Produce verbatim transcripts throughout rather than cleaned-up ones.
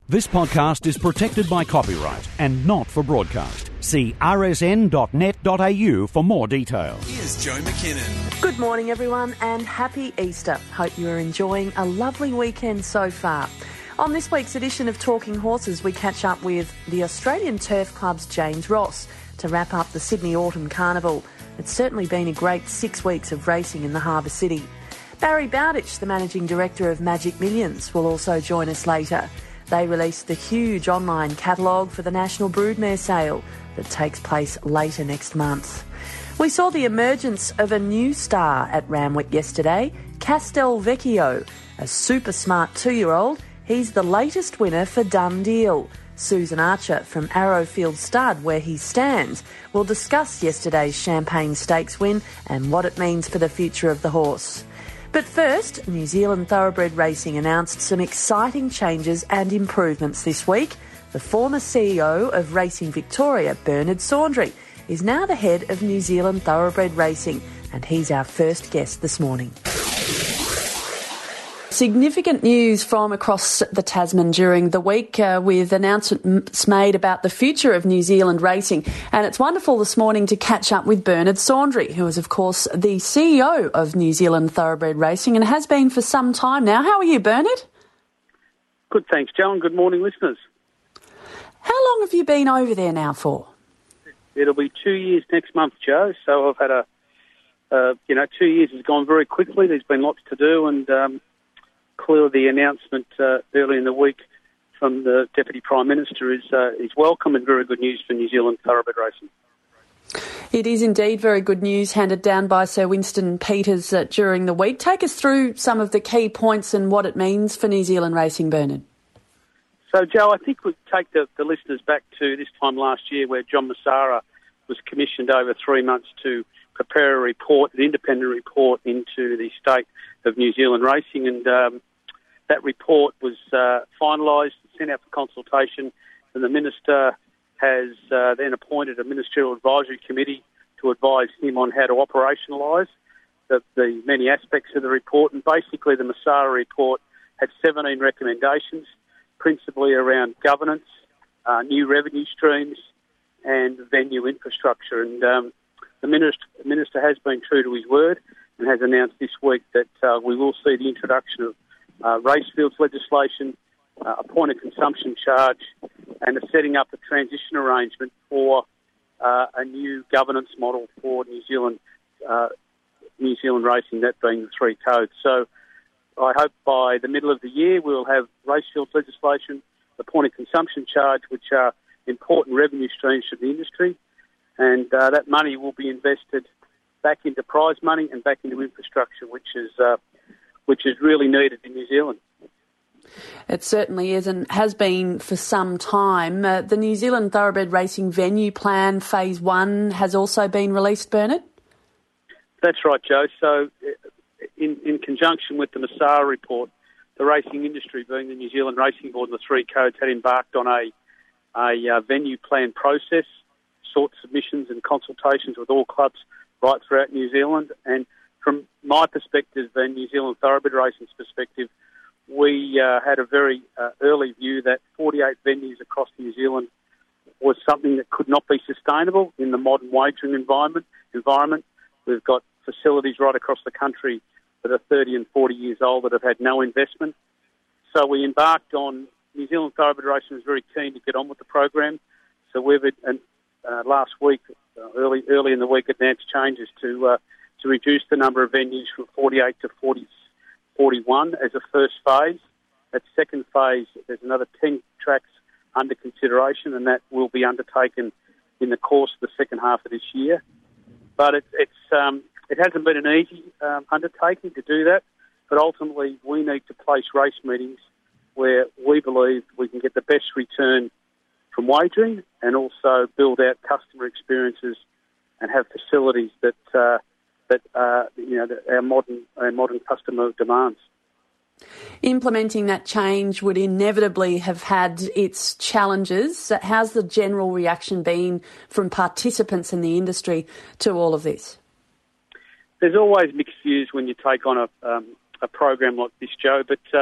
This podcast is protected by copyright and not for broadcast. See r s n dot net dot a u for more details. Here's Joe McKinnon. Good morning, everyone, and happy Easter. Hope you're enjoying a lovely weekend so far. On this week's edition of Talking Horses, we catch up with the Australian Turf Club's James Ross to wrap up the Sydney Autumn Carnival. It's certainly been a great six weeks of racing in the Harbour City. Barry Bowditch, the Managing Director of Magic Millions, will also join us later. They released the huge online catalogue for the National Broodmare Sale that takes place later next month. We saw the emergence of a new star at Randwick yesterday, Castel Vecchio, a super smart two-year-old. He's the latest winner for Done Deal. Susan Archer from Arrowfield Stud, where he stands, will discuss yesterday's Champagne Stakes win and what it means for the future of the horse. But first, New Zealand Thoroughbred Racing announced some exciting changes and improvements this week. The former C E O of Racing Victoria, Bernard Saundry, is now the head of New Zealand Thoroughbred Racing, and he's our first guest this morning. Significant news from across the Tasman during the week uh, with announcements made about the future of New Zealand racing. And it's wonderful this morning to catch up with Bernard Saundry, who is, of course, the C E O of New Zealand Thoroughbred Racing and has been for some time now. How are you, Bernard? Good, thanks, Joe, and good morning, listeners. How long have you been over there now for? It'll be two years next month, Joe, so I've had a, uh, you know, two years has gone very quickly. There's been lots to do, and um, clearly the announcement uh, early in the week from the Deputy Prime Minister is uh, is welcome and very good news for New Zealand Thoroughbred Racing. It is indeed very good news handed down by Sir Winston Peters uh, during the week. Take us through some of the key points and what it means for New Zealand racing, Bernard. So, Joe, I think we'd take the, the listeners back to this time last year where John Massara was commissioned over three months to prepare a report, an independent report into the state of New Zealand racing, and um, that report was uh, finalised, sent out for consultation, and the Minister has uh, then appointed a Ministerial Advisory Committee to advise him on how to operationalise the, the many aspects of the report. And basically the Massara report had seventeen recommendations, principally around governance, uh, new revenue streams and venue infrastructure. And um, the minister, the minister has been true to his word and has announced this week that uh, we will see the introduction of uh, racefields legislation, uh, a point of consumption charge, and a setting up a transition arrangement for uh, a new governance model for New Zealand uh, New Zealand racing, that being the three codes. So I hope by the middle of the year we'll have racefields legislation, the point of consumption charge, which are important revenue streams for the industry, and uh, that money will be invested back into prize money and back into infrastructure, which is uh, which is really needed in New Zealand. It certainly is and has been for some time. Uh, the New Zealand Thoroughbred Racing Venue Plan Phase one has also been released, Bernard? That's right, Joe. So in, in conjunction with the Massara report, the racing industry, being the New Zealand Racing Board and the three codes, had embarked on a, a uh, venue plan process, sought submissions and consultations with all clubs right throughout New Zealand. And from my perspective and New Zealand Thoroughbred Racing's perspective, we uh, had a very uh, early view that forty-eight venues across New Zealand was something that could not be sustainable in the modern wagering environment. environment. We've got facilities right across the country that are thirty and forty years old that have had no investment. So we embarked on, New Zealand Thoroughbred Racing was very keen to get on with the program. So we've, and, uh, last week, uh, early early in the week, announced changes to uh, to reduce the number of venues from forty-eight to forty, forty-one as a first phase. That second phase, there's another ten tracks under consideration, and that will be undertaken in the course of the second half of this year. But it, it's um, it hasn't been an easy um, undertaking to do that, but ultimately we need to place race meetings where we believe we can get the best return from wagering and also build out customer experiences and have facilities that uh, that uh, you know that our modern our modern customer demands. Implementing that change would inevitably have had its challenges. How's the general reaction been from participants in the industry to all of this? There's always mixed views when you take on a um, a program like this, Joe, but uh,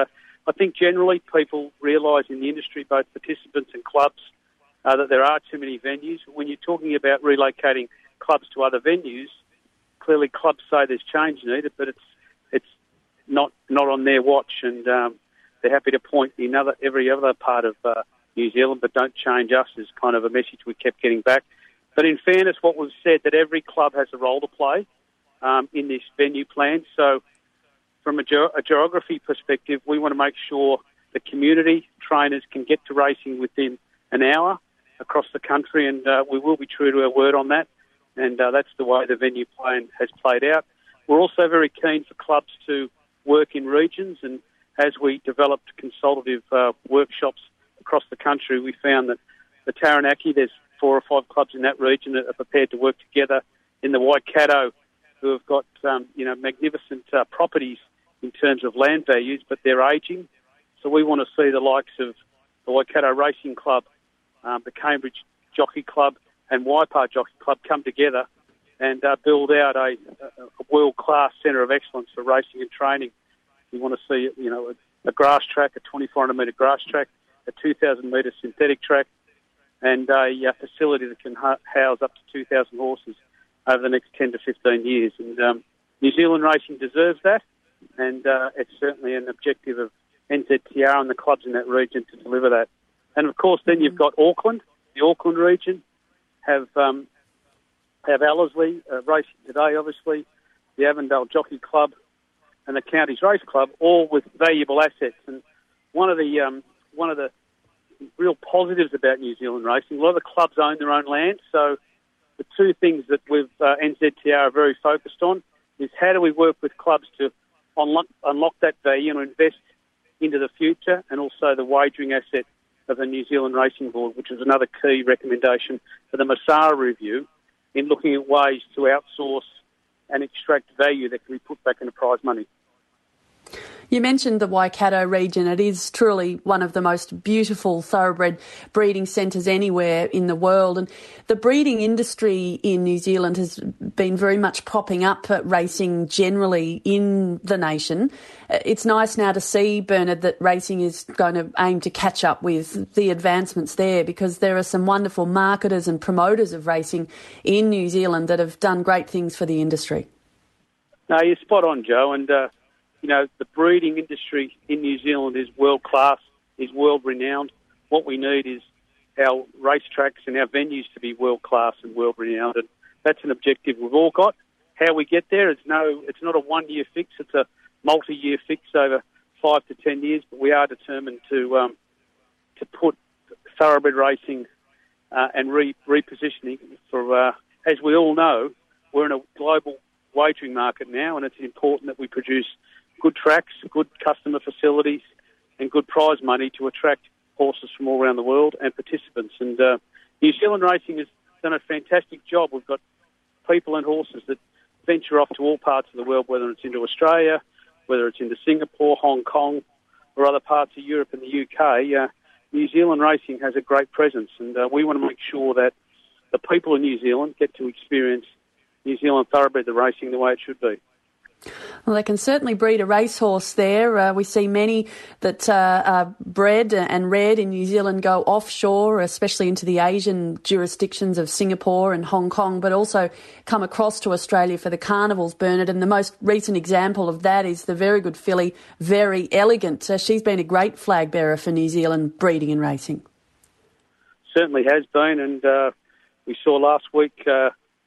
I think generally people realise in the industry, both participants and clubs, uh, that there are too many venues. When you're talking about relocating clubs to other venues, clearly clubs say there's change needed, but it's it's not not on their watch, and um, they're happy to point in other, every other part of uh, New Zealand, but don't change us is kind of a message we kept getting back. But in fairness, what we've said, that every club has a role to play um, in this venue plan. So from a, ge- a geography perspective, we want to make sure the community trainers can get to racing within an hour across the country, and uh, we will be true to our word on that. And uh, that's the way the venue plan has played out. We're also very keen for clubs to work in regions, and as we developed consultative uh, workshops across the country, we found that the Taranaki, there's four or five clubs in that region that are prepared to work together. In the Waikato, who have got um, you know magnificent uh, properties in terms of land values, but they're ageing. So we want to see the likes of the Waikato Racing Club, um, the Cambridge Jockey Club, and Waipa Jockey Club come together and uh, build out a, a world-class centre of excellence for racing and training. We want to see, you know, a, a grass track, a twenty-four hundred metre grass track, a two thousand metre synthetic track, and a, a facility that can ha- house up to two thousand horses over the next ten to fifteen years. And um, New Zealand racing deserves that, and uh, it's certainly an objective of N Z T R and the clubs in that region to deliver that. And of course, then you've got Auckland, the Auckland region, have um, have Ellerslie uh, racing today, obviously, the Avondale Jockey Club, and the Counties Race Club, all with valuable assets. And one of the um, one of the real positives about New Zealand racing, a lot of the clubs own their own land. So the two things that we've uh, N Z T R are very focused on is how do we work with clubs to unlock, unlock that value and invest into the future, and also the wagering asset of the New Zealand Racing Board, which is another key recommendation for the Masara review in looking at ways to outsource and extract value that can be put back into prize money. You mentioned the Waikato region. It is truly one of the most beautiful thoroughbred breeding centres anywhere in the world. And the breeding industry in New Zealand has been very much propping up racing generally in the nation. It's nice now to see, Bernard, that racing is going to aim to catch up with the advancements there, because there are some wonderful marketers and promoters of racing in New Zealand that have done great things for the industry. No, you're spot on, Joe. And, uh, you know, the breeding industry in New Zealand is world-class, is world-renowned. What we need is our racetracks and our venues to be world-class and world-renowned. And that's an objective we've all got. How we get there, it's, no, it's not a one-year fix. It's a multi-year fix over five to ten years. But we are determined to um, to put thoroughbred racing uh, and re- repositioning for, uh, as we all know, we're in a global wagering market now, and it's important that we produce good tracks, good customer facilities, and good prize money to attract horses from all around the world and participants. And uh, New Zealand racing has done a fantastic job. We've got people and horses that venture off to all parts of the world, whether it's into Australia, whether it's into Singapore, Hong Kong, or other parts of Europe and the U K. Uh, New Zealand racing has a great presence, and uh, we want to make sure that the people of New Zealand get to experience New Zealand thoroughbred the racing the way it should be. Well, they can certainly breed a racehorse there. Uh, we see many that uh, are bred and reared in New Zealand go offshore, especially into the Asian jurisdictions of Singapore and Hong Kong, but also come across to Australia for the carnivals, Bernard. And the most recent example of that is the very good filly, Very Elegant. Uh, she's been a great flag bearer for New Zealand breeding and racing. Certainly has been, and uh, we saw last week... Uh,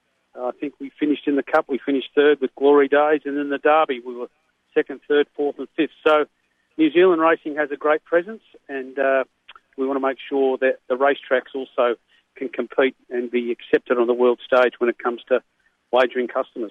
I think we finished in the Cup. We finished third with Glory Days, and in the Derby we were second, third, fourth and fifth. So New Zealand racing has a great presence, and uh, we want to make sure that the racetracks also can compete and be accepted on the world stage when it comes to wagering customers.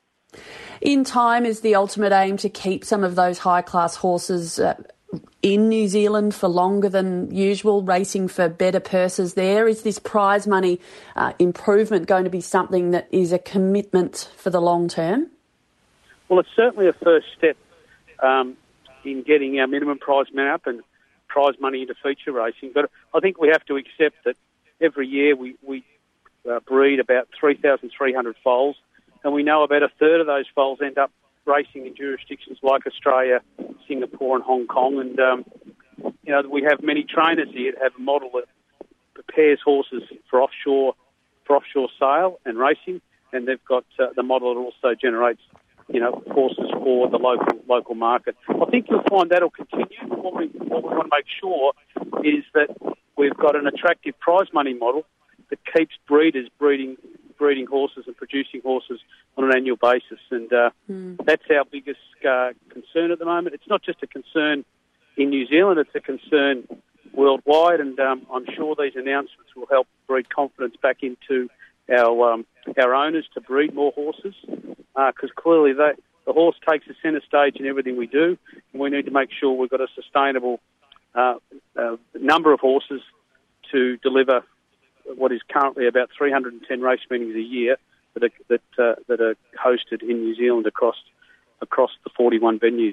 In time, is the ultimate aim to keep some of those high-class horses uh, in New Zealand for longer than usual, racing for better purses there? Is this prize money uh, improvement going to be something that is a commitment for the long term? Well, it's certainly a first step um, in getting our minimum prize money up and prize money into feature racing. But I think we have to accept that every year we, we uh, breed about three thousand three hundred foals, and we know about a third of those foals end up racing in jurisdictions like Australia, Singapore and Hong Kong. And, um, you know, we have many trainers here that have a model that prepares horses for offshore for offshore sale and racing, and they've got uh, the model that also generates, you know, horses for the local local market. I think you'll find that'll continue. What we, what we want to make sure is that we've got an attractive prize money model that keeps breeders breeding breeding horses and producing horses on an annual basis. And uh, mm. that's our biggest uh, concern at the moment. It's not just a concern in New Zealand, it's a concern worldwide, and um, I'm sure these announcements will help breed confidence back into our um, our owners to breed more horses, because uh, clearly they, the horse takes the centre stage in everything we do, and we need to make sure we've got a sustainable uh, uh, number of horses to deliver what is currently about three hundred ten race meetings a year that are, that, uh, that are hosted in New Zealand across across the forty-one venues.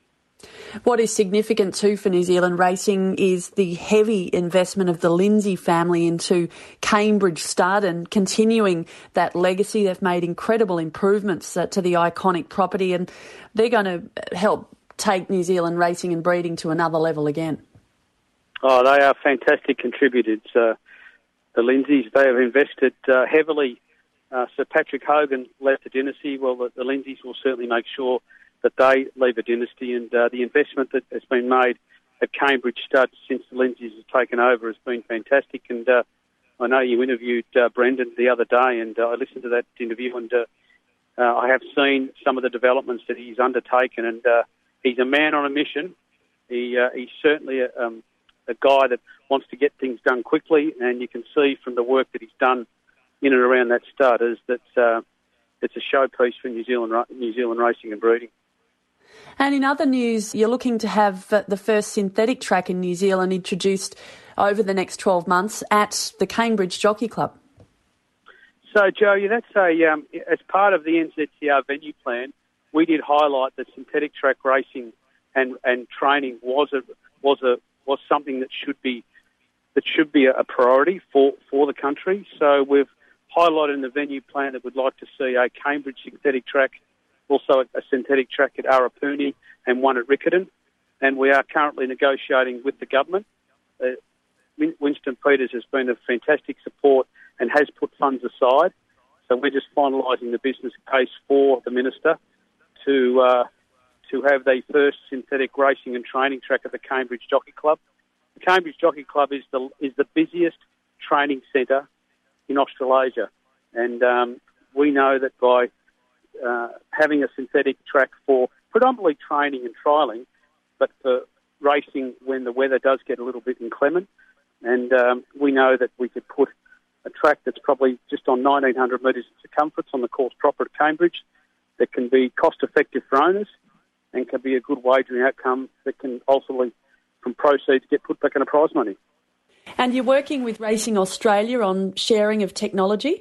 What is significant too for New Zealand racing is the heavy investment of the Lindsay family into Cambridge Stud and continuing that legacy. They've made incredible improvements uh, to the iconic property, and they're going to help take New Zealand racing and breeding to another level again. Oh, they are fantastic contributors. Uh, the Lindsays, they have invested uh, heavily. Uh, Sir Patrick Hogan left the dynasty. Well, the, the Lindsays will certainly make sure that they leave a dynasty, and uh, the investment that has been made at Cambridge Stud since the Lindsays have taken over has been fantastic. And uh, I know you interviewed uh, Brendan the other day, and uh, I listened to that interview, and uh, uh, I have seen some of the developments that he's undertaken, and uh, he's a man on a mission. He uh, He's certainly a, um, a guy that wants to get things done quickly, and you can see from the work that he's done in and around that stud is that uh, it's a showpiece for New Zealand New Zealand racing and breeding. And in other news, you're looking to have the first synthetic track in New Zealand introduced over the next twelve months at the Cambridge Jockey Club. So, Joe, yeah, that's a um, as part of the N Z C R venue plan, we did highlight that synthetic track racing and, and training was a was a was something that should be that should be a priority for, for the country. So we've highlighted in the venue plan that we'd like to see a Cambridge synthetic track, also a synthetic track at Arapuni and one at Riccarton. And we are currently negotiating with the government. Uh, Winston Peters has been of fantastic support and has put funds aside. So we're just finalising the business case for the Minister to uh, to have the first synthetic racing and training track at the Cambridge Jockey Club. The Cambridge Jockey Club is the is the busiest training centre in Australasia. And um, we know that by Uh, having a synthetic track for predominantly training and trialling, but for racing when the weather does get a little bit inclement. And um, we know that we could put a track that's probably just on nineteen hundred metres in circumference on the course proper at Cambridge that can be cost-effective for owners and can be a good wagering outcome that can ultimately, from proceeds, get put back into prize money. And you're working with Racing Australia on sharing of technology?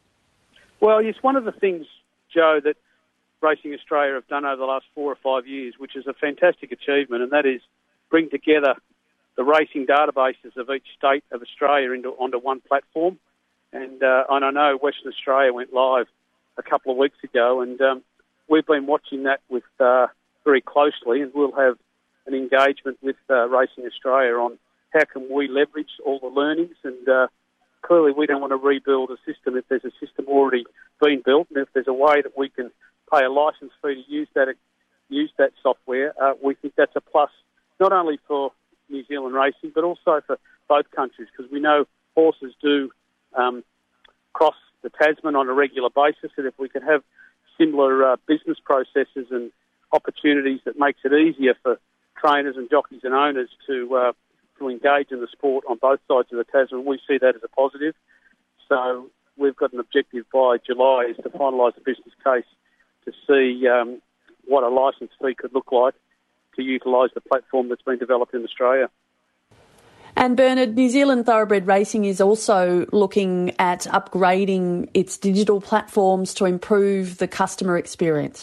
Well, it's one of the things, Joe, that Racing Australia have done over the last four or five years, which is a fantastic achievement, and that is bring together the racing databases of each state of Australia into onto one platform. And, uh, and I know Western Australia went live a couple of weeks ago, and um, we've been watching that with uh, very closely, and we'll have an engagement with uh, Racing Australia on how can we leverage all the learnings. And uh, clearly we don't want to rebuild a system if there's a system already been built, and if there's a way that we can pay a licence fee to use that use that software, uh, we think that's a plus not only for New Zealand racing but also for both countries, because we know horses do um, cross the Tasman on a regular basis, and if we can have similar uh, business processes and opportunities that makes it easier for trainers and jockeys and owners to uh, to engage in the sport on both sides of the Tasman, we see that as a positive. So we've got an objective by July is to finalise the business case to see um, what a licence fee could look like to utilise the platform that's been developed in Australia. And Bernard, New Zealand Thoroughbred Racing is also looking at upgrading its digital platforms to improve the customer experience.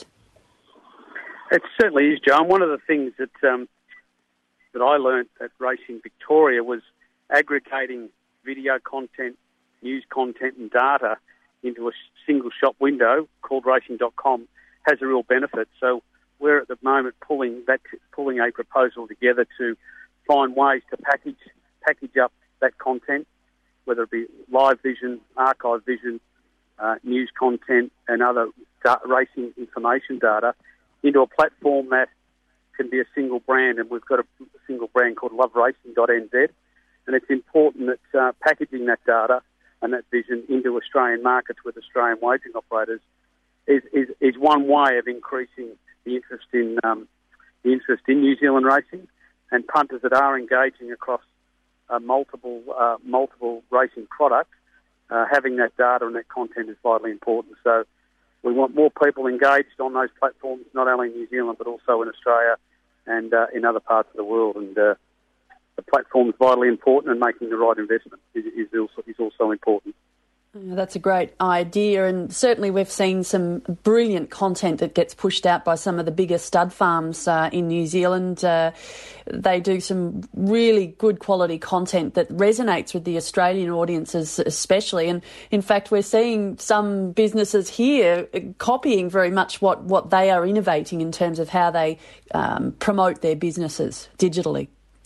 It certainly is, John. One of the things that um, that I learnt at Racing Victoria was aggregating video content, news content and data into a single shop window called racing dot com has a real benefit. So we're at the moment pulling that, pulling a proposal together to find ways to package package up that content, whether it be live vision, archive vision, uh, news content, and other da- racing information data, into a platform that can be a single brand. And we've got a single brand called love racing dot n z, and it's important that uh, packaging that data and that vision into Australian markets with Australian wagering operators is, is, is one way of increasing the interest in um, the interest in New Zealand racing, and punters that are engaging across uh, multiple uh, multiple racing products. Uh, having that data and that content is vitally important. So we want more people engaged on those platforms, not only in New Zealand but also in Australia and uh, in other parts of the world. And uh, the platform is vitally important, and making the right investment is, is, also, is also important. That's a great idea, and certainly we've seen some brilliant content that gets pushed out by some of the bigger stud farms uh, in New Zealand. Uh, they do some really good quality content that resonates with the Australian audiences especially, and in fact we're seeing some businesses here copying very much what, what they are innovating in terms of how they um, promote their businesses digitally.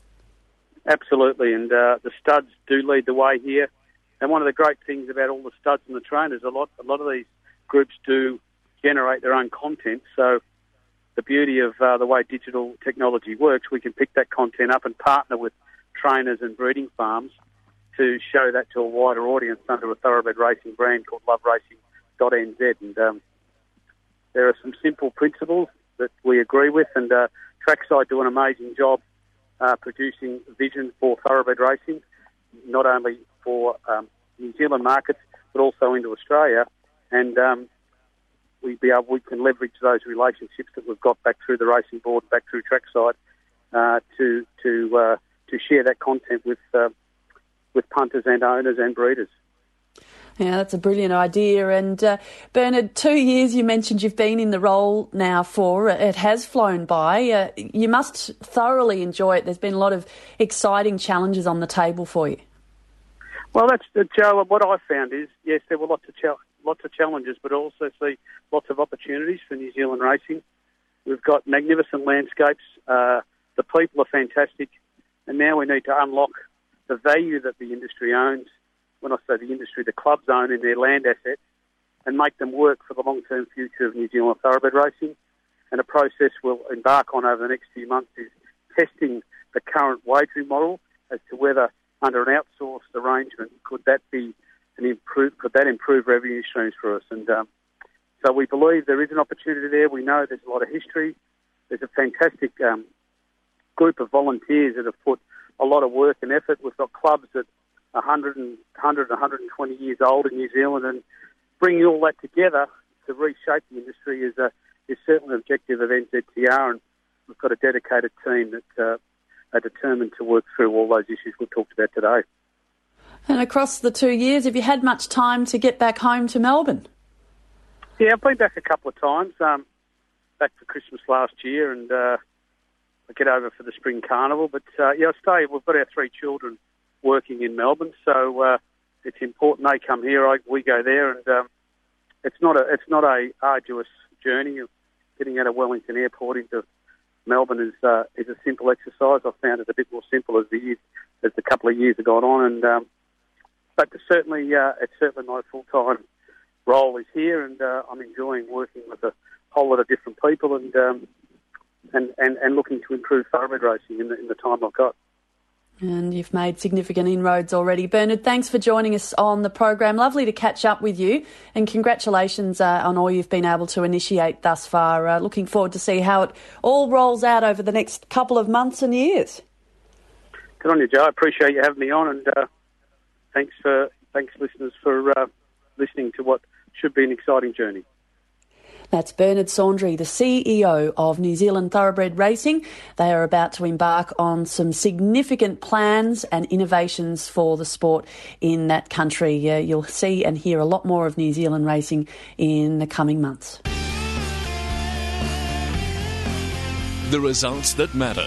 Absolutely, and uh, the studs do lead the way here. And one of the great things about all the studs and the trainers, a lot, a lot of these groups do generate their own content. So the beauty of uh, the way digital technology works, we can pick that content up and partner with trainers and breeding farms to show that to a wider audience under a thoroughbred racing brand called love racing dot n z. And um, there are some simple principles that we agree with, and uh, Trackside do an amazing job uh, producing vision for thoroughbred racing, not only for um, New Zealand markets, but also into Australia, and um, we be able, we can leverage those relationships that we've got back through the racing board, back through Trackside, uh, to to uh, to share that content with uh, with punters and owners and breeders. Yeah, that's a brilliant idea. And uh, Bernard, two years you mentioned you've been in the role now for. It has flown by. Uh, you must thoroughly enjoy it. There's been a lot of exciting challenges on the table for you. Well, that's uh, Joe. What I found is, yes, there were lots of ch- lots of challenges, but also see lots of opportunities for New Zealand racing. We've got magnificent landscapes. Uh, the people are fantastic, and now we need to unlock the value that the industry owns. When I say the industry, the clubs own in their land assets, and make them work for the long-term future of New Zealand thoroughbred racing. And a process we'll embark on over the next few months is testing the current wagering model as to whether, under an outsourced arrangement, could that be an improve? Could that improve revenue streams for us? And um, so we believe there is an opportunity there. We know there's a lot of history. There's a fantastic um, group of volunteers that have put a lot of work and effort. We've got clubs that are one hundred, one hundred, one hundred twenty years old in New Zealand, and bringing all that together to reshape the industry is a is certainly an objective of N Z T R, and we've got a dedicated team that uh, are determined to work through all those issues we've talked about today. And across the two years, have you had much time to get back home to Melbourne? Yeah, I've been back a couple of times, um, back for Christmas last year, and uh, I get over for the Spring Carnival. But uh, yeah, I stay. We've got our three children working in Melbourne, so uh, it's important they come here. I, we go there, and um, it's not a it's not a arduous journey. Getting out of Wellington Airport into Melbourne is uh, is a simple exercise. I've found it a bit more simple as the years, as the couple of years have gone on, and um, but certainly uh, it's certainly my full time role is here, and uh, I'm enjoying working with a whole lot of different people, and um, and, and and looking to improve thoroughbred racing in the, in the time I've got. And you've made significant inroads already. Bernard, thanks for joining us on the program. Lovely to catch up with you, and congratulations uh, on all you've been able to initiate thus far. Uh, looking forward to see how it all rolls out over the next couple of months and years. Good on you, Joe. I appreciate you having me on, and uh, thanks for thanks listeners for uh, listening to what should be an exciting journey. That's Bernard Saundry, the C E O of New Zealand Thoroughbred Racing. They are about to embark on some significant plans and innovations for the sport in that country. Uh, you'll see and hear a lot more of New Zealand racing in the coming months. The results that matter.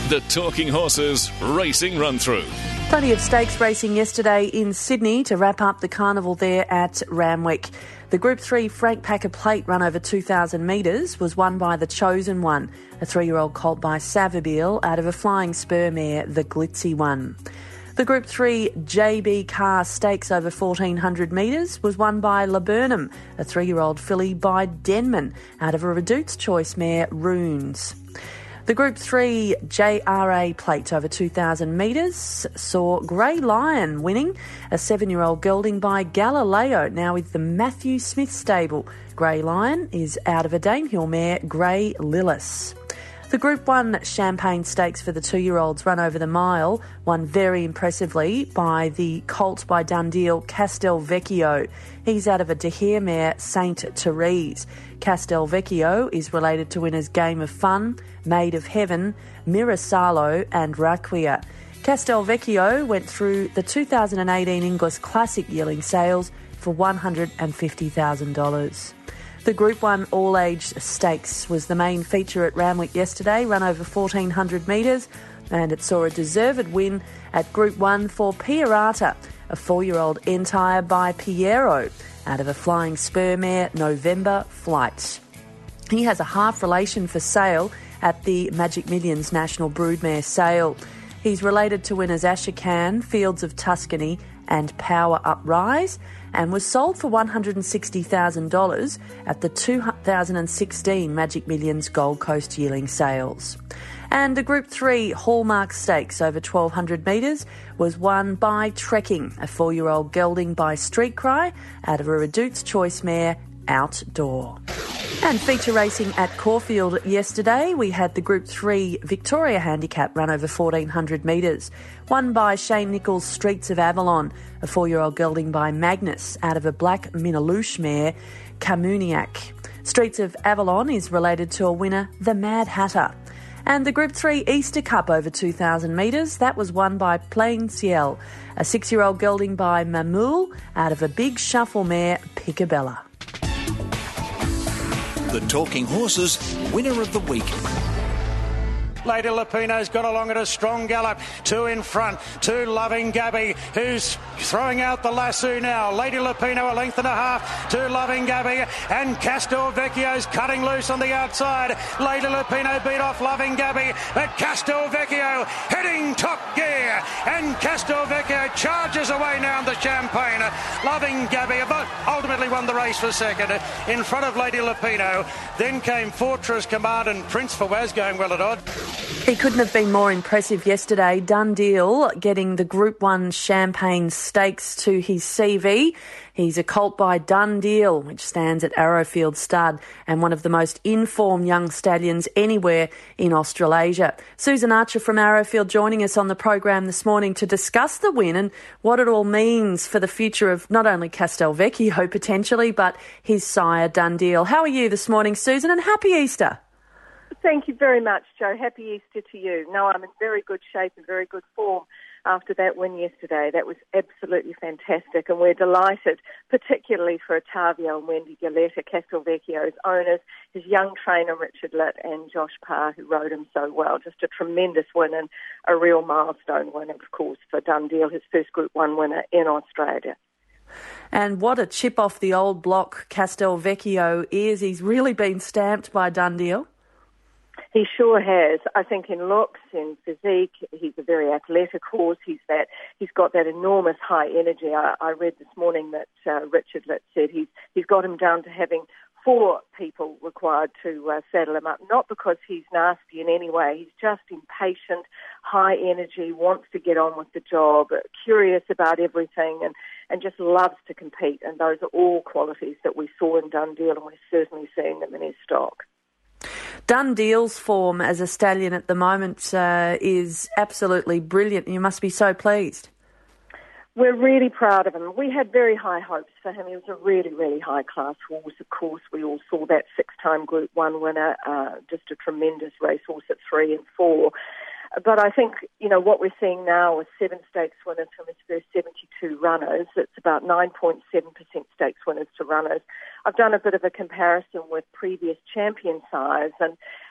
The Talking Horses Racing Run-Through. Plenty of stakes racing yesterday in Sydney to wrap up the carnival there at Randwick. The Group three Frank Packer Plate run over two thousand metres was won by the Chosen One, a three-year-old colt by Savabeel out of a flying spur mare, the Glitzy One. The Group three J B Carr Stakes over fourteen hundred metres was won by Laburnum, a three-year-old filly by Denman out of a Redute's Choice mare, Runes. The Group three J R A Plate over two thousand metres saw Grey Lion winning, a seven-year-old gelding by Galileo, now with the Matthew Smith stable. Grey Lion is out of a Danehill mare, Grey Lillis. The Group one Champagne Stakes for the two-year-olds run over the mile, won very impressively by the colt by Dundeal, Castel Vecchio. He's out of a De Gea mare, Saint Therese. Castel Vecchio is related to winners Game of Fun, Maid of Heaven, Mirasalo and Raquia. Castel Vecchio went through the two thousand eighteen Inglis Classic yearling sales for one hundred fifty thousand dollars. The Group one All-Age Stakes was the main feature at Randwick yesterday, run over fourteen hundred metres, and it saw a deserved win at Group one for Pierata, a four-year-old Entire by Piero, out of a flying spur mare, November Flight. He has a half relation for sale at the Magic Millions National Broodmare Sale. He's related to winners Asher Khan, Fields of Tuscany and Power Uprise, and was sold for one hundred sixty thousand dollars at the two thousand sixteen Magic Millions Gold Coast yearling sales. And the Group three Hallmark Stakes over twelve hundred metres was won by Trekking, a four-year-old gelding by Street Cry out of a Redute's Choice mare, Outdoor. And feature racing at Caulfield yesterday, we had the Group three Victoria Handicap run over fourteen hundred metres, won by Shane Nichols' Streets of Avalon, a four-year-old gelding by Magnus out of a black Minalouche mare, Camuniac. Streets of Avalon is related to a winner, the Mad Hatter. And the Group three Easter Cup over two thousand metres, that was won by Plain Ciel, a six-year-old gelding by Mamoul out of a big shuffle mare, Piccabella. The Talking Horses winner of the week. Lady Lupino's got along at a strong gallop. Two in front. Two Loving Gabby, who's throwing out the lasso now. Lady Lupino a length and a half. Two Loving Gabby. And Castel Vecchio's cutting loose on the outside. Lady Lupino beat off Loving Gabby. But Castel Vecchio heading top gear. And Castel Vecchio charges away now in the Champagne. Loving Gabby but ultimately won the race for second in front of Lady Lupino. Then came Fortress Command and Prince Fawaz going well at odd. He couldn't have been more impressive yesterday. Dundeal getting the Group one Champagne Stakes to his C V. He's a colt by Dundeal, which stands at Arrowfield Stud, and one of the most informed young stallions anywhere in Australasia. Susan Archer from Arrowfield joining us on the program this morning to discuss the win and what it all means for the future of not only Castel Vecchio potentially, but his sire Dundeal. How are you this morning, Susan, and happy Easter? Thank you very much, Joe. Happy Easter to you. No, I'm in very good shape and very good form after that win yesterday. That was absolutely fantastic, and we're delighted, particularly for Ottavio and Wendy Galletta, Castel Vecchio's owners, his young trainer Richard Litt and Josh Parr, who rode him so well. Just a tremendous win and a real milestone win, of course, for Dundeal, his first Group one winner in Australia. And what a chip off the old block Castel Vecchio is. He's really been stamped by Dundeal. He sure has. I think in looks, in physique, he's a very athletic horse. He's that. He's got that enormous high energy. I, I read this morning that uh, Richard Litt said he's he's got him down to having four people required to uh, saddle him up. Not because he's nasty in any way. He's just impatient, high energy, wants to get on with the job, curious about everything, and and just loves to compete. And those are all qualities that we saw in Dundeal, and we're certainly seeing them in his stock. Dundeal's form as a stallion at the moment uh, is absolutely brilliant. You must be so pleased. We're really proud of him. We had very high hopes for him. He was a really, really high-class horse. Of course, we all saw that six-time Group one winner, uh, just a tremendous racehorse at three and four. But I think, you know, what we're seeing now is seven stakes winners from his first seventy-two runners. It's about nine point seven percent stakes winners to runners. I've done a bit of a comparison with previous champion sires, and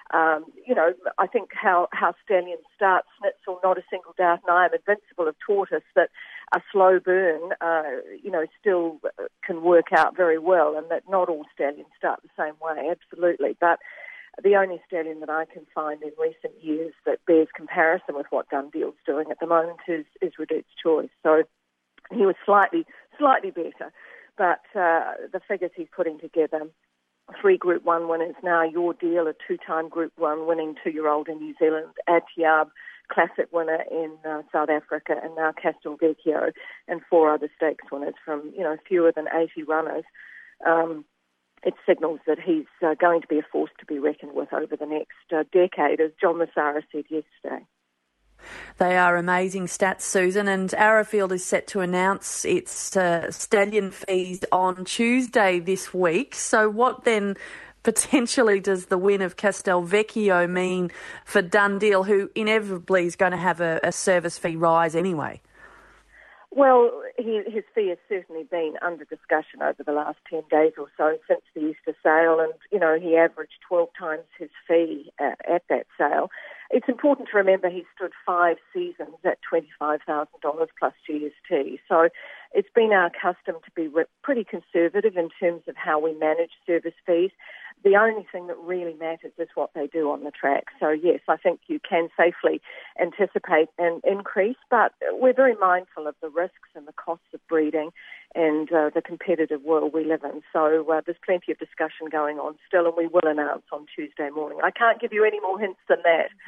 Um, you know, I think how, how Stallion starts, Snitzel, Not a Single Doubt, and I Am Invincible have taught us that a slow burn, uh, you know, still can work out very well, and that not all stallions start the same way, absolutely. But the only stallion that I can find in recent years that bears comparison with what Dundeal's doing at the moment is, is Redute's Choice. So he was slightly, slightly better, but uh, the figures he's putting together, three Group One winners now, Your Deal, a two-time Group One winning two-year-old in New Zealand, Atiab, Classic winner in uh, South Africa, and now Castelvecchio, and four other stakes winners from, you know, fewer than eighty runners. Um, it signals that he's uh, going to be a force to be reckoned with over the next uh, decade, as John Massara said yesterday. They are amazing stats, Susan, and Arrowfield is set to announce its uh, stallion fees on Tuesday this week. So what then potentially does the win of Castelvecchio mean for Dundeal, who inevitably is going to have a, a service fee rise anyway? Well, he, his fee has certainly been under discussion over the last ten days or so since the Easter sale, and, you know, he averaged twelve times his fee at, at that sale. It's important to remember he stood five seasons at twenty-five thousand dollars plus G S T. So it's been our custom to be pretty conservative in terms of how we manage service fees. The only thing that really matters is what they do on the track. So, yes, I think you can safely anticipate an increase, but we're very mindful of the risks and the costs of breeding and uh, the competitive world we live in. So uh, there's plenty of discussion going on still, and we will announce on Tuesday morning. I can't give you any more hints than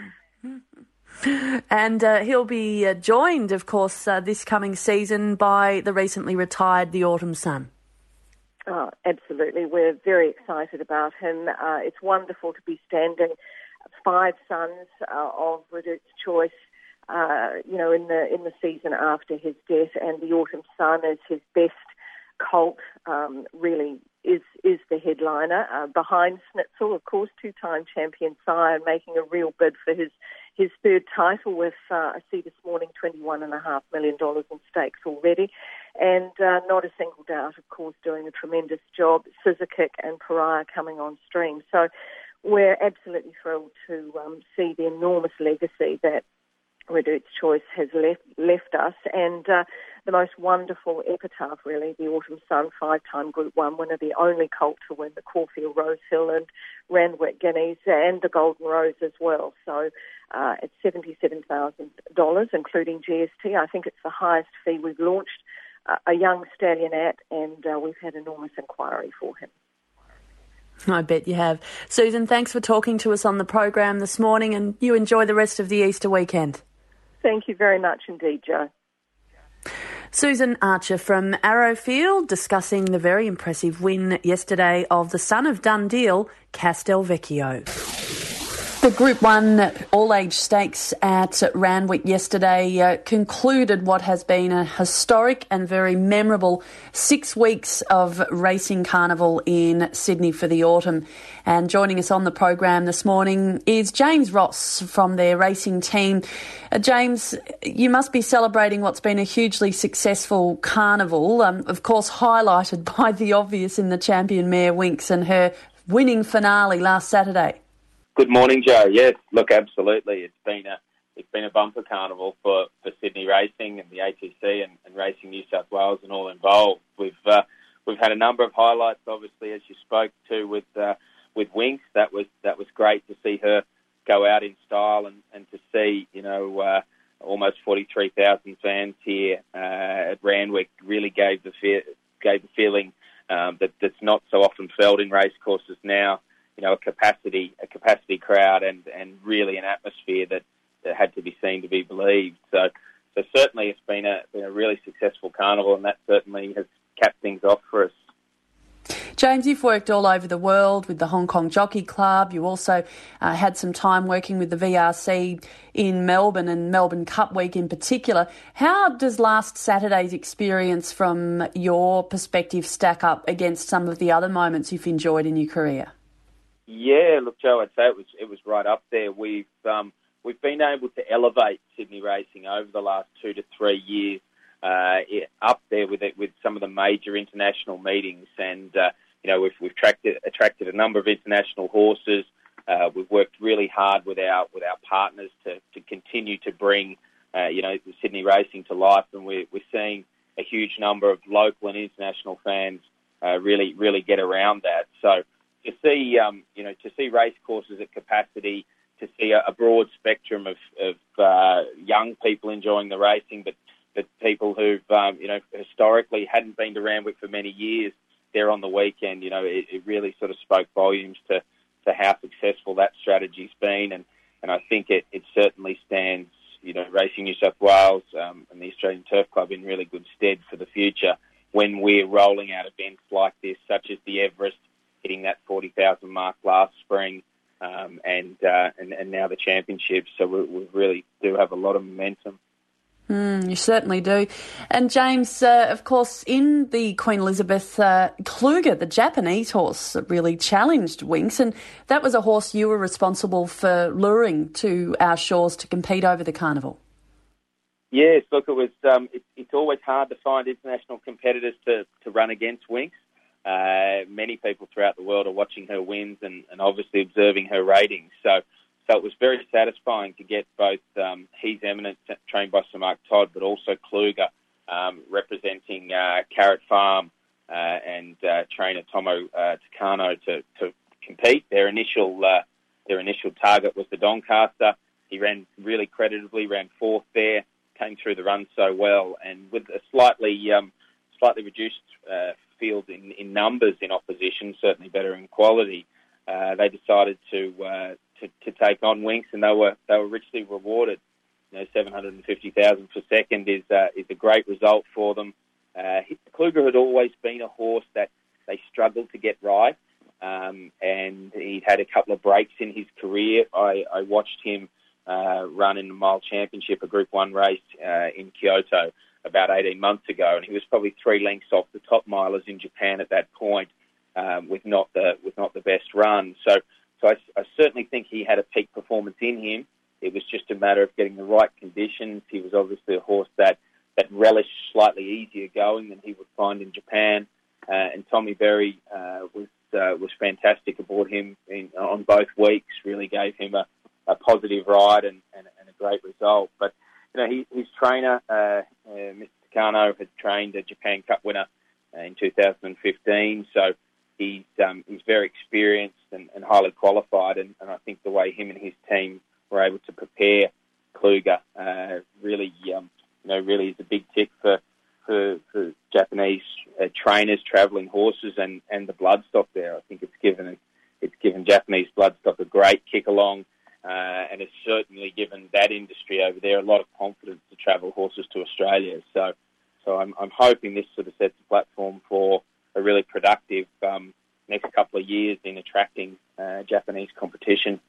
that. And uh, he'll be uh, joined, of course, uh, this coming season by the recently retired The Autumn Sun. Oh, absolutely. We're very excited about him. Uh, it's wonderful to be standing five sons uh, of Redute's Choice, uh, you know, in the in the season after his death, and The Autumn Sun is his best colt, um, really is is the headliner. Uh, behind Snitzel, of course, two-time champion sire, making a real bid for his his third title with, uh, I see this morning, twenty-one point five million dollars in stakes already. And uh, Not a Single Doubt, of course, doing a tremendous job. Scissor Kick and Pariah coming on stream. So we're absolutely thrilled to um, see the enormous legacy that Redute's Choice has left, left us, and uh, the most wonderful epitaph, really, the Autumn Sun, five-time Group One winner, the only colt to win the Caulfield Rosehill and Randwick Guineas, and the Golden Rose as well. So uh, it's seventy-seven thousand dollars, including G S T. I think it's the highest fee we've launched uh, a young stallion at, and uh, we've had enormous inquiry for him. I bet you have. Susan, thanks for talking to us on the program this morning, and you enjoy the rest of the Easter weekend. Thank you very much indeed, Joe. Susan Archer from Arrowfield discussing the very impressive win yesterday of the son of Dundeal, Castelvecchio. The Group one all-age stakes at Randwick yesterday uh, concluded what has been a historic and very memorable six weeks of racing carnival in Sydney for the autumn. And joining us on the program this morning is James Ross from their racing team. Uh, James, you must be celebrating what's been a hugely successful carnival, um, of course highlighted by the obvious in the champion mare Winx and her winning finale last Saturday. Good morning, Joe. Yes, look, absolutely. It's been a it's been a bumper carnival for, for Sydney Racing and the A T C and, and Racing New South Wales and all involved. We've uh, we've had a number of highlights, obviously, as you spoke to with uh, with Winx. That was that was great to see her go out in style and, and to see you know uh, almost forty-three thousand fans here uh, at Randwick. Really gave the fe- gave the feeling um, that that's not so often felt in racecourses now. You know, a capacity, a capacity crowd, and, and really an atmosphere that, that had to be seen to be believed. So, so certainly it's been a been a really successful carnival, and that certainly has capped things off for us. James, you've worked all over the world with the Hong Kong Jockey Club. You also uh, had some time working with the V R C in Melbourne and Melbourne Cup Week in particular. How does last Saturday's experience from your perspective stack up against some of the other moments you've enjoyed in your career? Yeah, look, Joe, I'd say it was it was right up there. We've um, we've been able to elevate Sydney racing over the last two to three years, uh, up there with it with some of the major international meetings, and uh, you know we've we've attracted attracted a number of international horses, Uh, we've worked really hard with our with our partners to, to continue to bring, uh, you know, Sydney racing to life, and we're, we're seeing a huge number of local and international fans uh, really really get around that. So to see, um, you know, to see race courses at capacity, to see a, a broad spectrum of, of uh, young people enjoying the racing, but but people who've um, you know historically hadn't been to Randwick for many years, there on the weekend, you know, it, it really sort of spoke volumes to. to how successful that strategy's been, and, and I think it, it certainly stands, you know, Racing New South Wales um, and the Australian Turf Club in really good stead for the future when we're rolling out events like this, such as the Everest, hitting that forty thousand mark last spring, um, and, uh, and and now the Championships. So we, we really do have a lot of momentum. Mm, you certainly do. And James, uh, of course, in the Queen Elizabeth, uh, Kluger, the Japanese horse, really challenged Winx, and that was a horse you were responsible for luring to our shores to compete over the carnival. Yes, look, it was. Um, it, it's always hard to find international competitors to, to run against Winx. Uh, many people throughout the world are watching her wins and, and obviously observing her ratings. So. So it was very satisfying to get both um, He's Eminent, trained by Sir Mark Todd, but also Kluger, um, representing uh, Carrot Farm uh, and uh, trainer Tomo uh, Takano to, to compete. Their initial uh, their initial target was the Doncaster. He ran really creditably, ran fourth there, came through the run so well, and with a slightly um, slightly reduced uh, field in, in numbers in opposition, certainly better in quality, uh, they decided to. Uh, To, to take on Winx, and they were they were richly rewarded. You know, seven hundred and fifty thousand for second is uh, is a great result for them. Uh, Kluger had always been a horse that they struggled to get right, um, and he'd had a couple of breaks in his career. I, I watched him uh, run in the Mile Championship, a Group One race uh, in Kyoto about eighteen months ago, and he was probably three lengths off the top milers in Japan at that point, um, with not the with not the best run. So. So I, I certainly think he had a peak performance in him. It was just a matter of getting the right conditions. He was obviously a horse that, that relished slightly easier going than he would find in Japan. Uh, and Tommy Berry uh, was uh, was fantastic aboard him in, on both weeks, really gave him a, a positive ride and, and, and a great result. But you know, he, his trainer, uh, uh, Mister Takano, had trained a Japan Cup winner uh, in two thousand fifteen, so He's um, he's very experienced and, and highly qualified, and, and I think the way him and his team were able to prepare Kluger uh, really, um, you know, really is a big tick for for, for Japanese uh, trainers, travelling horses, and, and the bloodstock there. I think it's given it's given Japanese bloodstock a great kick along, uh, and it's certainly given that industry over there a lot of confidence to travel horses to Australia. So, so I'm I'm hoping this sort of sets a platform for a really productive um, next couple of years in attracting uh, Japanese competition.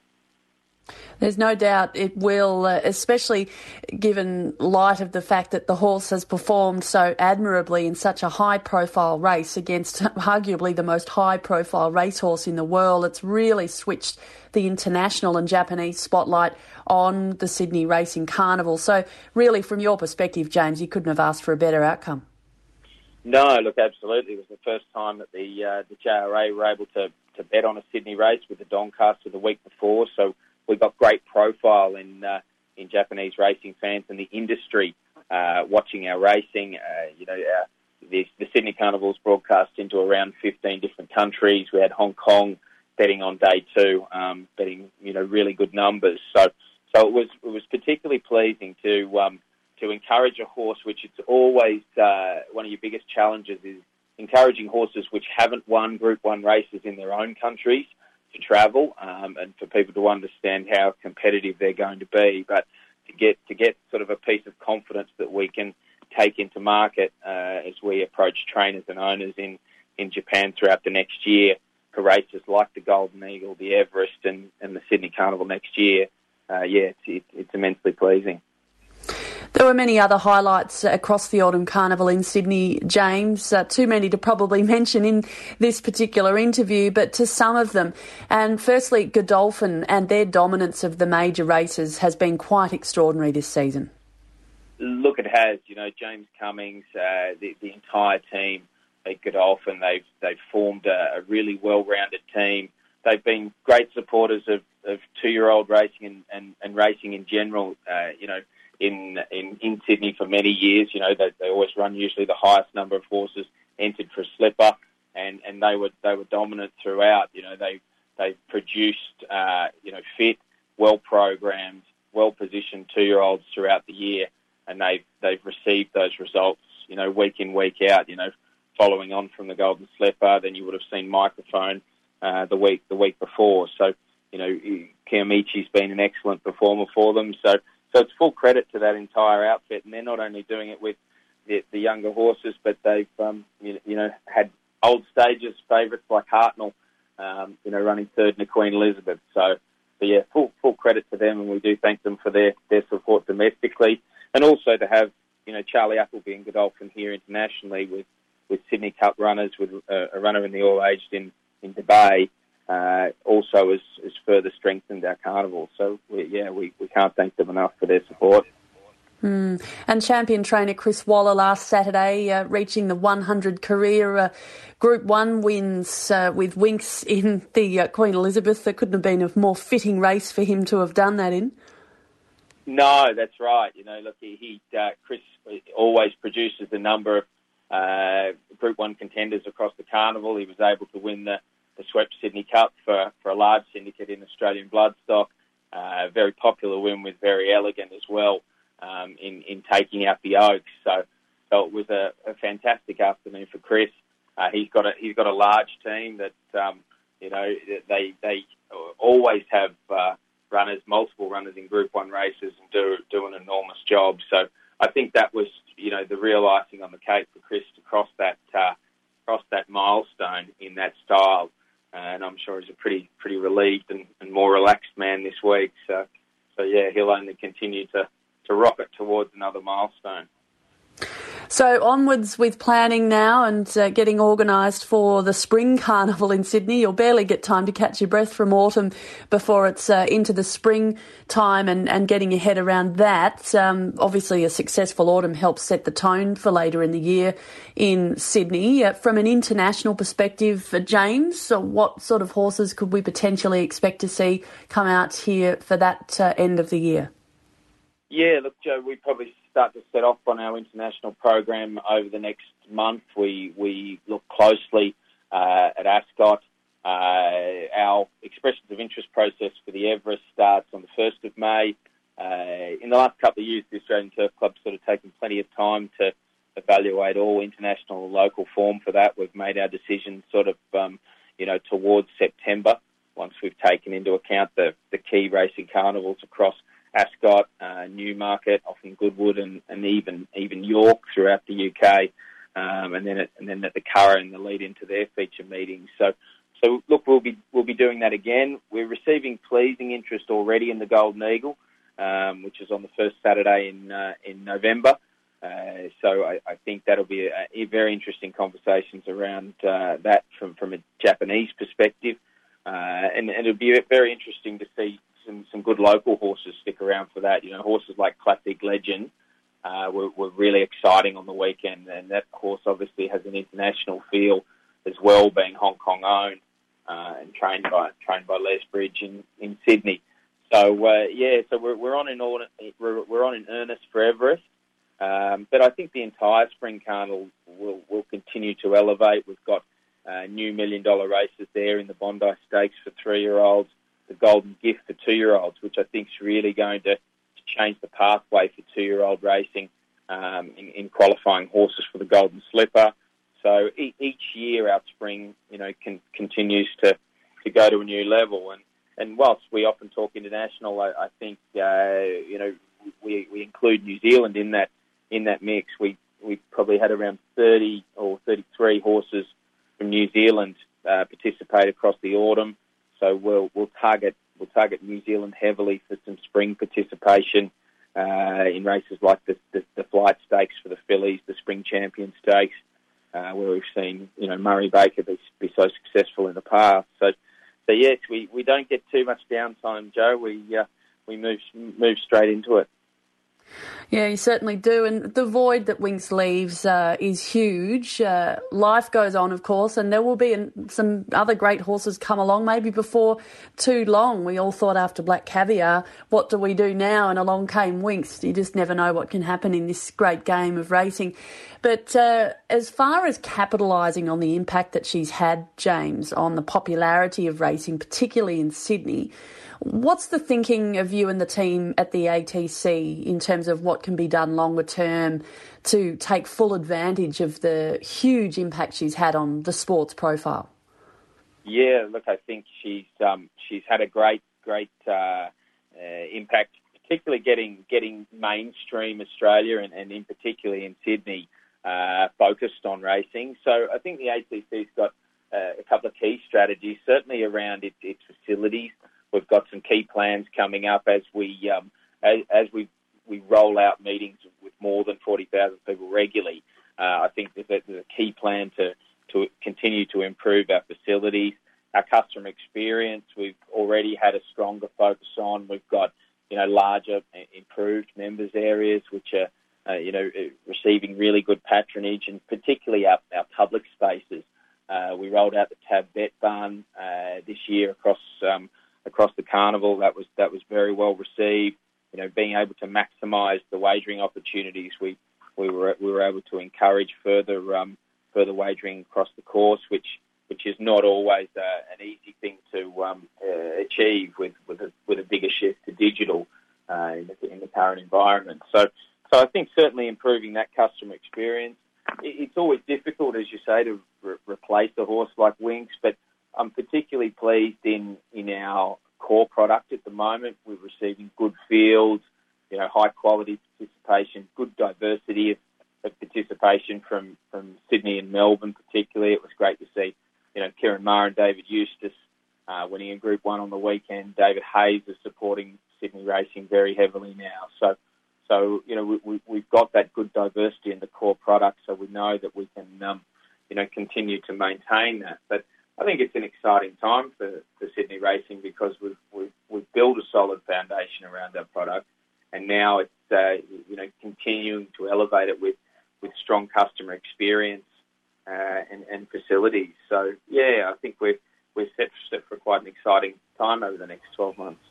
There's no doubt it will, uh, especially given light of the fact that the horse has performed so admirably in such a high-profile race against arguably the most high-profile racehorse in the world. It's really switched the international and Japanese spotlight on the Sydney Racing Carnival. So really, from your perspective, James, you couldn't have asked for a better outcome. No, look, absolutely. It was the first time that the uh, the J R A were able to, to bet on a Sydney race with the Doncaster the week before. So we got great profile in uh, in Japanese racing fans and the industry uh, watching our racing. Uh, you know, our, the, the Sydney Carnival's broadcast into around fifteen different countries. We had Hong Kong betting on day two, um, betting you know really good numbers. So so it was it was particularly pleasing to. Um, to encourage a horse, which it's always uh, one of your biggest challenges is encouraging horses which haven't won Group One races in their own countries to travel, um, and for people to understand how competitive they're going to be. But to get to get sort of a piece of confidence that we can take into market uh, as we approach trainers and owners in, in Japan throughout the next year for races like the Golden Eagle, the Everest, and, and the Sydney Carnival next year. Uh, yeah, it's, it, it's immensely pleasing. There were many other highlights across the Autumn Carnival in Sydney, James, uh, too many to probably mention in this particular interview, but to some of them. And firstly, Godolphin and their dominance of the major races has been quite extraordinary this season. Look, it has. You know, James Cummings, uh, the, the entire team at Godolphin, they've, they've formed a, a really well-rounded team. they've been great supporters of, of two-year-old racing and, and, and racing in general. Uh, you know, in, in in Sydney for many years, you know, they, they always run usually the highest number of horses entered for a slipper, and, and they were they were dominant throughout. You know, they they produced uh, you know fit, well programmed, well positioned two-year-olds throughout the year, and they they've received those results. You know, week in, week out. You know, following on from the Golden Slipper, then you would have seen Microphone uh, the week the week before. So, you know, Kiamichi's been an excellent performer for them. So, so it's full credit to that entire outfit, and they're not only doing it with the, the younger horses, but they've um, you, you know had old stages favourites like Hartnell, um, you know, running third in the Queen Elizabeth. So, so yeah, full full credit to them, and we do thank them for their, their support domestically, and also to have you know Charlie Appleby and Godolphin here internationally with. with Sydney Cup runners, with uh, a runner in the All-Aged in, in Dubai, uh, also has, has further strengthened our carnival. So, we, yeah, we, we can't thank them enough for their support. Mm. And champion trainer Chris Waller last Saturday uh, reaching the one hundred career uh, Group one wins uh, with Winx in the uh, Queen Elizabeth. There couldn't have been a more fitting race for him to have done that in. No, that's right. You know, look, he, he uh, Chris always produces a number of Uh, Group one contenders across the carnival. He was able to win the, the Swept Sydney Cup for, for a large syndicate in Australian bloodstock. Uh, a very popular win with Very Elegant as well um, in, in taking out the Oaks. So, so it was a, a fantastic afternoon for Chris. Uh, he's got a he's got a large team that um, you know they they always have uh, runners, multiple runners in Group one races, and do do an enormous job. So I think that was, you know, the real icing on the cake for Chris to cross that uh, cross that milestone in that style, uh, and I'm sure he's a pretty pretty relieved and, and more relaxed man this week. So, so yeah, he'll only continue to, to rocket towards another milestone. So onwards with planning now and uh, getting organised for the Spring Carnival in Sydney. You'll barely get time to catch your breath from autumn before it's uh, into the spring time and, and getting your head around that. Um, obviously, a successful autumn helps set the tone for later in the year in Sydney. Uh, from an international perspective, uh, James, so what sort of horses could we potentially expect to see come out here for that uh, end of the year? Yeah, look, Joe, we probably start to set off on our international program over the next month. We we look closely uh, at Ascot. Uh, our expressions of interest process for the Everest starts on the first of May. Uh, in the last couple of years, the Australian Turf Club's sort of taken plenty of time to evaluate all international and local form for that. We've made our decision sort of, um, you know, towards September, once we've taken into account the, the key racing carnivals across Ascot, uh, Newmarket, often Goodwood, and, and even even York throughout the U K, um, and then at, and then at the Curragh in the lead into their feature meetings. So, so look, we'll be we'll be doing that again. We're receiving pleasing interest already in the Golden Eagle, um, which is on the first Saturday in uh, in November. Uh, so I, I think that'll be a, a very interesting conversations around uh, that from from a Japanese perspective, uh, and, and it'll be very interesting to see. Some, some good local horses stick around for that. You know, horses like Classic Legend uh, were, were really exciting on the weekend, and that horse obviously has an international feel as well, being Hong Kong owned uh, and trained by trained by Les Bridge in, in Sydney. So uh, yeah, so we're we're on in order, we're, we're on in earnest for Everest, um, but I think the entire Spring Carnival will will continue to elevate. We've got uh, new million dollar races there in the Bondi Stakes for three year olds. The Golden Gift for two-year-olds, which I think is really going to, to change the pathway for two-year-old racing um, in, in qualifying horses for the Golden Slipper. So e- each year our spring, you know, can, continues to, to go to a new level. And, and whilst we often talk international, I, I think uh, you know we, we include New Zealand in that in that mix. We we probably had around thirty or thirty-three horses from New Zealand uh, participate across the autumn. So we'll we'll target we'll target New Zealand heavily for some spring participation uh, in races like the, the the Flight Stakes for the fillies, the Spring Champion Stakes, uh, where we've seen you know Murray Baker be, be so successful in the past. So so yes, we, we don't get too much downtime, Joe. We uh, we move move straight into it. Yeah, you certainly do. And the void that Winx leaves uh, is huge. Uh, life goes on, of course, and there will be an, some other great horses come along maybe before too long. We all thought after Black Caviar, what do we do now? And along came Winx. You just never know what can happen in this great game of racing. But uh, as far as capitalising on the impact that she's had, James, on the popularity of racing, particularly in Sydney, what's the thinking of you and the team at the A T C in terms of what can be done longer term to take full advantage of the huge impact she's had on the sports profile? Yeah, look, I think she's um, she's had a great, great uh, uh, impact, particularly getting getting mainstream Australia and, and in particularly in Sydney uh, focused on racing. So I think the A T C's got uh, a couple of key strategies, certainly around its, its facilities. We've got some key plans coming up as we um, as, as we we roll out meetings with more than forty thousand people regularly. Uh, I think there's a, there's a key plan to, to continue to improve our facilities, our customer experience. We've already had a stronger focus on. We've got you know larger, improved members areas, which are uh, you know receiving really good patronage, and particularly our, our public spaces. Uh, we rolled out the Tab Bet Barn uh, this year across. Um, Across the carnival, that was that was very well received. You know, being able to maximise the wagering opportunities, we we were we were able to encourage further um, further wagering across the course, which which is not always uh, an easy thing to um, uh, achieve with with a, with a bigger shift to digital uh, in, the, in the current environment. So so I think certainly improving that customer experience. It, it's always difficult, as you say, to re- replace a horse like Winx, but I'm particularly pleased in, in our core product at the moment. We're receiving good fields, you know, high quality participation, good diversity of, of participation from, from Sydney and Melbourne particularly. It was great to see, you know, Kieran Maher and David Eustace uh, winning in Group One on the weekend. David Hayes is supporting Sydney racing very heavily now. So, so you know, we, we, we've got that good diversity in the core product, so we know that we can, um, you know, continue to maintain that. But I think it's an exciting time for, for Sydney racing because we've, we've we've built a solid foundation around our product, and now it's uh, you know continuing to elevate it with, with strong customer experience uh, and, and facilities. So yeah, I think we're we're set for quite an exciting time over the next twelve months.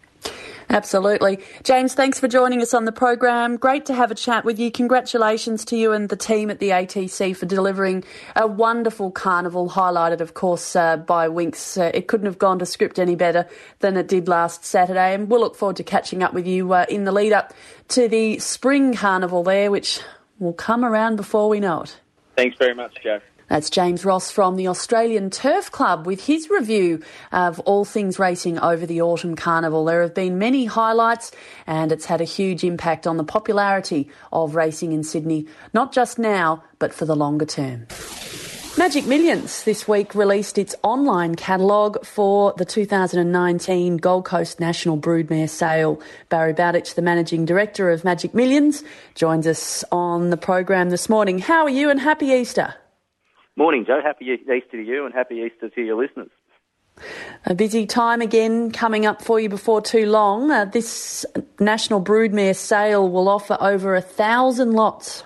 Absolutely. James, thanks for joining us on the program. Great to have a chat with you. Congratulations to you and the team at the A T C for delivering a wonderful carnival, highlighted, of course, uh, by Winx. Uh, it couldn't have gone to script any better than it did last Saturday, and we'll look forward to catching up with you uh, in the lead-up to the spring carnival there, which will come around before we know it. Thanks very much, Joe. That's James Ross from the Australian Turf Club with his review of all things racing over the autumn carnival. There have been many highlights and it's had a huge impact on the popularity of racing in Sydney, not just now, but for the longer term. Magic Millions this week released its online catalogue for the two thousand nineteen Gold Coast National Broodmare Sale. Barry Bowditch, the Managing Director of Magic Millions, joins us on the program this morning. How are you, and happy Easter? Morning, Joe. Happy Easter to you and happy Easter to your listeners. A busy time again coming up for you before too long. Uh, this National Broodmare Sale will offer over a thousand lots.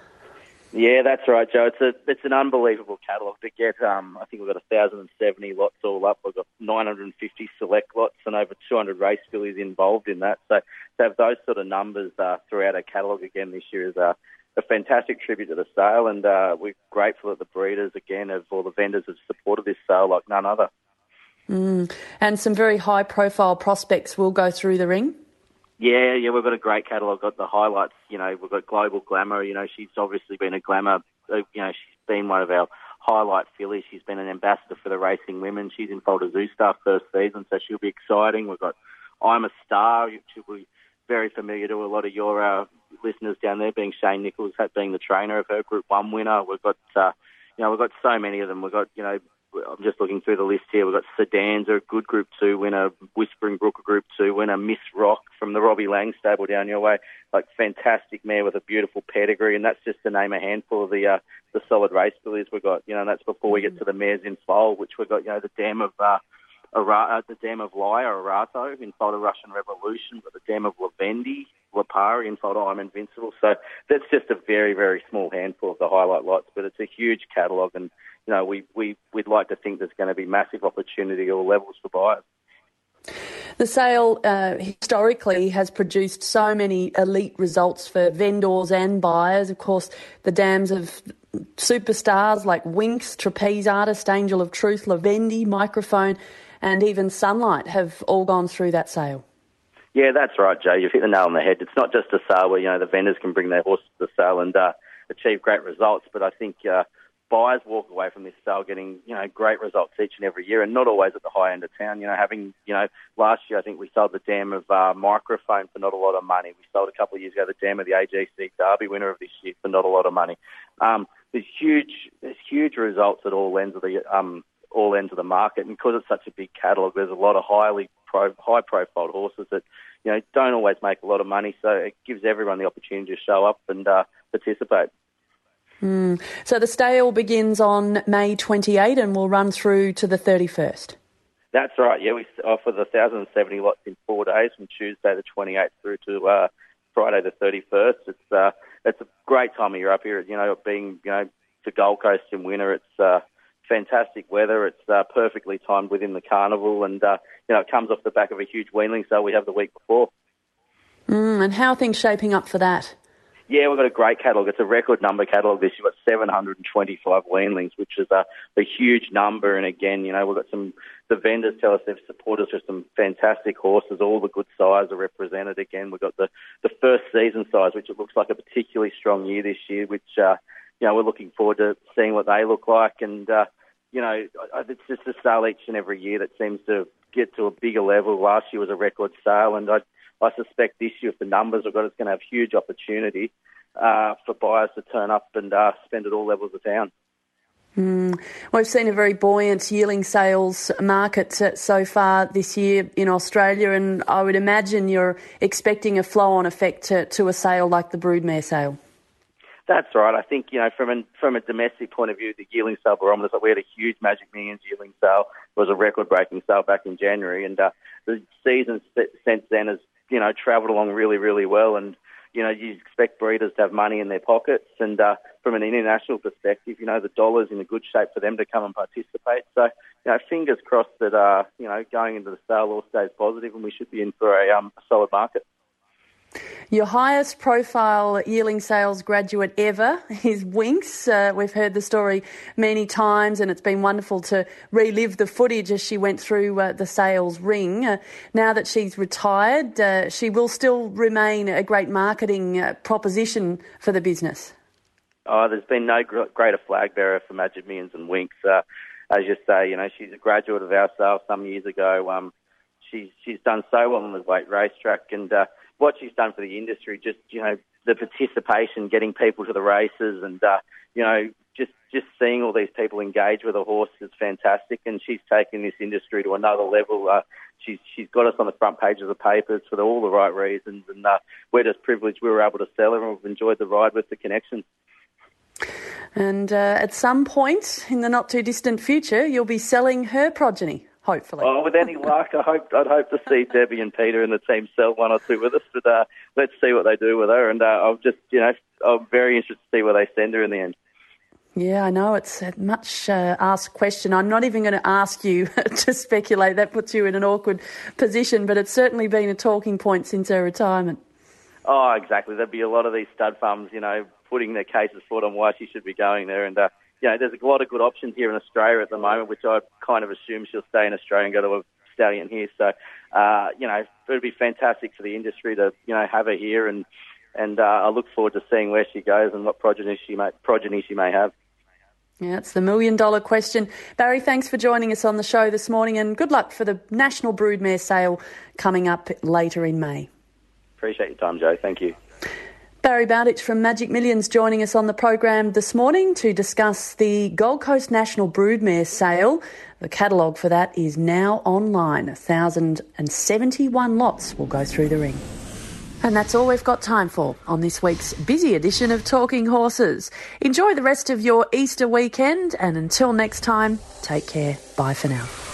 Yeah, that's right, Joe. It's a it's an unbelievable catalogue to get. Um, I think we've got one thousand seventy lots all up. We've got nine hundred fifty select lots and over two hundred race fillies involved in that. So to have those sort of numbers uh, throughout our catalogue again this year is uh, a fantastic tribute to the sale, and uh, we're grateful that the breeders, again, of all the vendors have supported this sale like none other. Mm. And some very high-profile prospects will go through the ring? Yeah, yeah, we've got a great catalogue. Got the highlights, you know, we've got Global Glamour. You know, she's obviously been a glamour. You know, she's been one of our highlight fillies. She's been an ambassador for the racing women. She's in Folder Zoo Star first season, so she'll be exciting. We've got I'm a Star, which will be very familiar to a lot of your uh, listeners down there, being Shane Nichols, being the trainer of her Group One winner. We've got, uh, you know, we've got so many of them. We've got, you know, I'm just looking through the list here. We've got Sedanza, a good Group Two winner, Whispering Brook, a Group Two winner, Miss Rock from the Robbie Lang stable down your way, like fantastic mare with a beautiful pedigree, and that's just to name a handful of the uh, the solid race fillies we've got. You know, and that's before we get to the mares in foal, which we've got, you know, the dam of uh, Ara- the dam of Laya, Arato, in Fold of Russian Revolution, but the dam of Lavendi, Lipari, in Fold of I'm Invincible. So that's just a very, very small handful of the highlight lots, but it's a huge catalogue, and you know we, we, we'd like to think there's going to be massive opportunity at all levels for buyers. The sale uh, historically has produced so many elite results for vendors and buyers. Of course, the dams of superstars like Winx, Trapeze Artist, Angel of Truth, Lavendi, Microphone and even Sunlight have all gone through that sale. Yeah, that's right, Joe. You've hit the nail on the head. It's not just a sale where, you know, the vendors can bring their horses to the sale and uh, achieve great results, but I think uh, buyers walk away from this sale getting, you know, great results each and every year, and not always at the high end of town. You know, having, you know, last year I think we sold the dam of uh, Microphone for not a lot of money. We sold a couple of years ago the dam of the A G C Derby winner of this year for not a lot of money. Um, there's huge, there's huge results at all ends of the um, all ends of the market, and because it's such a big catalogue, there's a lot of highly pro, high-profile horses that, you know, don't always make a lot of money. So it gives everyone the opportunity to show up and uh, participate. Mm. So the sale begins on May twenty-eighth and will run through to the thirty-first. That's right, yeah. We offer the one thousand seventy lots in four days from Tuesday the twenty-eighth through to uh, Friday the thirty-first. It's uh, it's a great time of year up here. You know, being, you know, the Gold Coast in winter, it's uh, fantastic weather. It's uh, perfectly timed within the carnival, and uh, you know, it comes off the back of a huge weanling sale we have the week before. Mm, and how are things shaping up for that? Yeah, we've got a great catalogue. It's a record number catalogue this year. We've got seven hundred twenty-five weanlings, which is a, a huge number. And again, you know, we've got some, the vendors tell us they've supported us with some fantastic horses. All the good size are represented. Again, we've got the, the first season size, which it looks like a particularly strong year this year, which, uh, you know, we're looking forward to seeing what they look like. And, uh, you know, it's just a sale each and every year that seems to get to a bigger level. Last year was a record sale, and I I suspect this year, if the numbers have got, it's going to have huge opportunity uh, for buyers to turn up and uh, spend at all levels of town. Mm. We've seen a very buoyant yearling sales market uh, so far this year in Australia, and I would imagine you're expecting a flow-on effect to, to a sale like the Broodmare sale. That's right. I think, you know, from a, from a domestic point of view, the yearling sale barometer, we had a huge Magic Millions yearling sale. It was a record-breaking sale back in January, and uh, the season since then has, you know, travelled along really, really well. And, you know, you expect breeders to have money in their pockets. And uh, from an international perspective, you know, the dollar's in a good shape for them to come and participate. So, you know, fingers crossed that, uh, you know, going into the sale all stays positive, and we should be in for a, um, a solid market. Your highest profile yearling sales graduate ever is Winx. Uh, we've heard the story many times, and it's been wonderful to relive the footage as she went through uh, the sales ring. Uh, now that she's retired, uh, she will still remain a great marketing uh, proposition for the business. Oh, there's been no gr- greater flag bearer for Magic Millions than Winx. Uh, as you say, you know, she's a graduate of our sale some years ago. Um, she's she's done so well on the weight racetrack, and uh, what she's done for the industry, just, you know, the participation, getting people to the races, and, uh, you know, just, just seeing all these people engage with a horse is fantastic. And she's taken this industry to another level. Uh, she's, she's got us on the front pages of the papers for the, all the right reasons. And uh, we're just privileged we were able to sell her, and we've enjoyed the ride with the connection. And uh, at some point in the not-too-distant future, you'll be selling her progeny. Hopefully. Oh, with any luck, I hope I'd hope to see Debbie and Peter and the team sell one or two with us. But uh, let's see what they do with her, and uh, I'm just, you know, I'm very interested to see where they send her in the end. Yeah, I know it's a much uh, asked question. I'm not even going to ask you to speculate. That puts you in an awkward position. But it's certainly been a talking point since her retirement. Oh, exactly. There'd be a lot of these stud farms, you know, putting their cases forward on why she should be going there, and. Uh, You know, there's a lot of good options here in Australia at the moment, which I kind of assume she'll stay in Australia and go to a stallion here. So, uh, you know, it would be fantastic for the industry to, you know, have her here, and and uh, I look forward to seeing where she goes and what progeny she may progeny she may have. Yeah, it's the million dollar question. Barry, thanks for joining us on the show this morning, and good luck for the National Broodmare sale coming up later in May. Appreciate your time, Joe. Thank you. Barry Bowditch from Magic Millions joining us on the program this morning to discuss the Gold Coast National Broodmare sale. The catalogue for that is now online. one thousand seventy-one lots will go through the ring. And that's all we've got time for on this week's busy edition of Talking Horses. Enjoy the rest of your Easter weekend, and until next time, take care. Bye for now.